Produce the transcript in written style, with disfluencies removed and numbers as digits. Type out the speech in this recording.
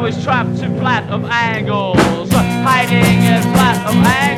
is trapped in flat of angles, hiding in flat of angles.